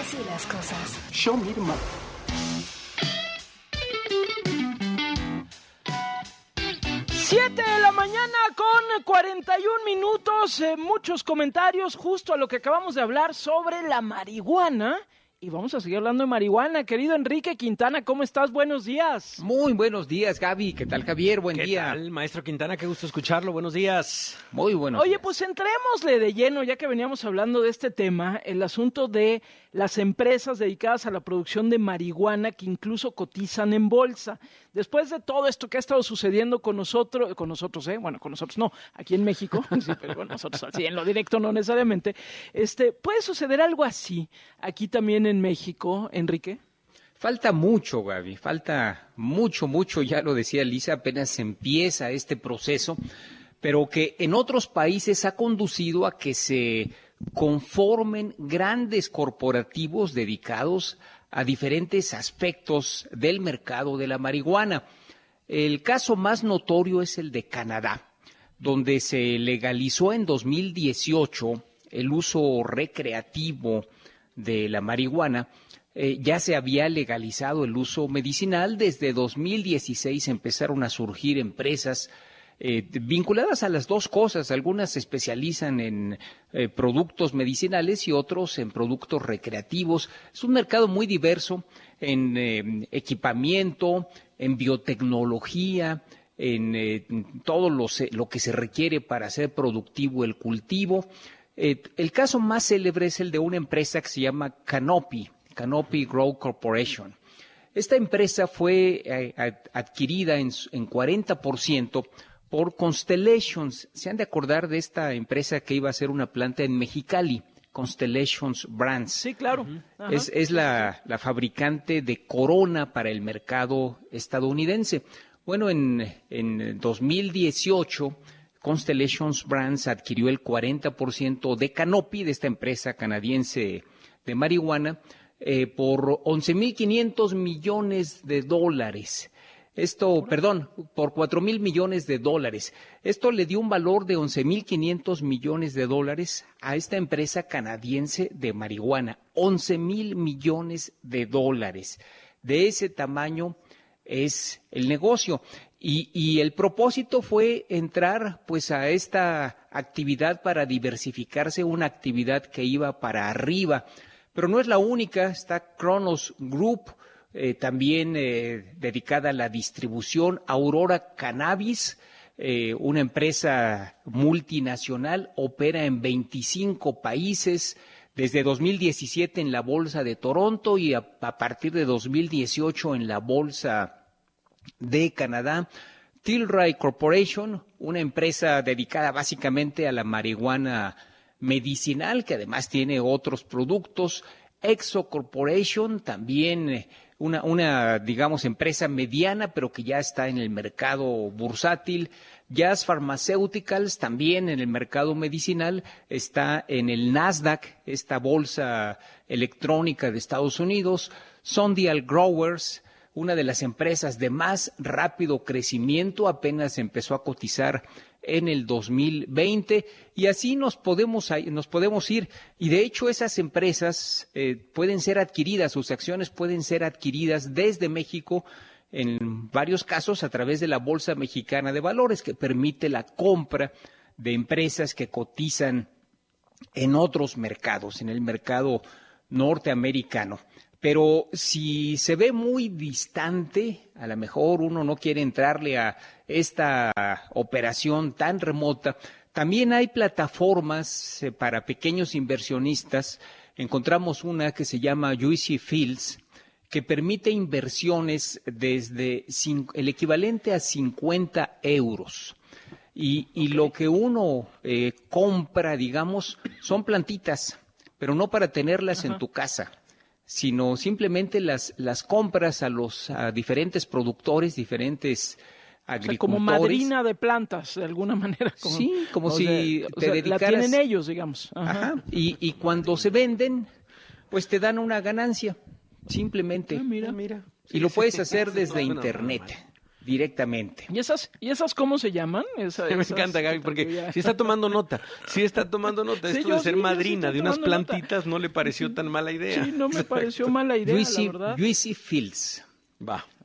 Así las cosas. Show me the money. 7 de la mañana con 41 minutos, muchos comentarios justo a lo que acabamos de hablar sobre la marihuana. Y vamos a seguir hablando de marihuana. Querido Enrique Quintana, ¿cómo estás? Buenos días. Muy buenos días, Gaby. ¿Qué tal, Javier? Buen día. ¿Qué tal, maestro Quintana? Qué gusto escucharlo. Buenos días. Muy buenos Oye, días. pues entrémosle de lleno, ya que veníamos hablando de este tema, el asunto de las empresas dedicadas a la producción de marihuana que incluso cotizan en bolsa. Después de todo esto que ha estado sucediendo con nosotros, bueno, con nosotros no, aquí en México, sí, pero con nosotros así, en lo directo no necesariamente, ¿puede suceder algo así aquí también en México, Enrique? Falta mucho, Gaby. Falta mucho. Ya lo decía Lisa, apenas empieza este proceso, pero que en otros países ha conducido a que se conformen grandes corporativos dedicados a diferentes aspectos del mercado de la marihuana. El caso más notorio es el de Canadá, donde se legalizó en 2018 el uso recreativo de la marihuana. Ya se había legalizado el uso medicinal. Desde 2016 empezaron a surgir empresas vinculadas a las dos cosas. Algunas se especializan en productos medicinales y otros en productos recreativos. Es un mercado muy diverso en equipamiento, en biotecnología, en todo lo que se requiere para hacer productivo el cultivo. El caso más célebre es el de una empresa que se llama Canopy Grow Corporation. Esta empresa fue adquirida en 40% por Constellations. Se han de acordar de esta empresa que iba a ser una planta en Mexicali, Constellations Brands. Sí, claro. Es la fabricante de Corona para el mercado estadounidense. Bueno, en 2018, Constellations Brands adquirió el 40% de Canopy, de esta empresa canadiense de marihuana, por $11,500 millones. Por $4,000 millones. Esto le dio un valor de $11,500 millones a esta empresa canadiense de marihuana. $11,000 millones. De ese tamaño es el negocio. Y el propósito fue entrar pues a esta actividad para diversificarse, una actividad que iba para arriba. Pero no es la única. Está Cronos Group, también dedicada a la distribución. Aurora Cannabis, una empresa multinacional, opera en 25 países. Desde 2017 en la Bolsa de Toronto y a partir de 2018 en la Bolsa de Canadá. Tilray Corporation, una empresa dedicada básicamente a la marihuana medicinal, que además tiene otros productos. Exo Corporation, también una digamos, empresa mediana, pero que ya está en el mercado bursátil. Jazz Pharmaceuticals, también en el mercado medicinal, está en el Nasdaq, esta bolsa electrónica de Estados Unidos. Sundial Growers, una de las empresas de más rápido crecimiento, apenas empezó a cotizar en el 2020, y así nos podemos ir. Y de hecho esas empresas pueden ser adquiridas, sus acciones pueden ser adquiridas desde México, en varios casos a través de la Bolsa Mexicana de Valores, que permite la compra de empresas que cotizan en otros mercados, en el mercado norteamericano. Pero si se ve muy distante, a lo mejor uno no quiere entrarle a esta operación tan remota. También hay plataformas para pequeños inversionistas. Encontramos una que se llama Juicy Fields, que permite inversiones desde el equivalente a 50 euros. Y lo que uno compra, digamos, son plantitas, pero no para tenerlas en tu casa, sino simplemente las compras a diferentes productores, diferentes agricultores. Como madrina de plantas, de alguna manera. Sí, como si te dedicaras. La tienen ellos, digamos. Ajá. Y cuando se venden, pues te dan una ganancia, simplemente. Mira. Y lo puedes hacer desde internet. directamente. ¿Y esas cómo se llaman? Me encanta, Gaby, porque sí está tomando nota. Sí, Esto de ser madrina de unas plantitas no le pareció tan mala idea. Sí, no me pareció mala idea, la verdad. Juicy Fields. Va.